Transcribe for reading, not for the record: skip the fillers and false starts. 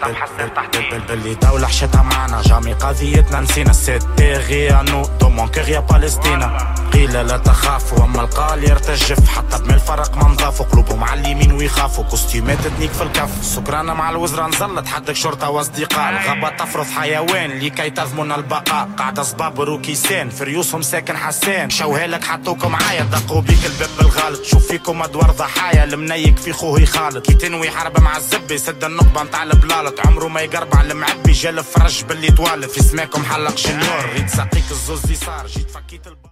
حتى محسن تحتيه. اللي دولة حشتها معنا جامي قضيتنا نسينا. سيتي غيانو دو مون كيغ يا بالستينا. قيل لا تخافوا اما القال يرتجف. حتى بمن الفرق ما نضافوا قلوبهم على اليمين ويخافوا. كوستيمات تنيك في الكف سكرانة مع الوزراء نزلت حدك شرطة واصدقاء. الغابة تفرض حيوان لكي تضمن البقاء. قاعدة صبابر وكيسان في ريوسهم ساكن حسان. شوهالك حطوكم معايا دقوا بيك الباب بالغلط. شوف فيكم ادوار ضحايا المنيك في خوه خالد. كي تنوي حرب مع الزب يسد النقبة نتاع البلالط. عمره ما يقرب على المعبي جال فرج باللي توالد. في سماكم حلق جنيور ريت ساقيك الزوز صار جيت فكيت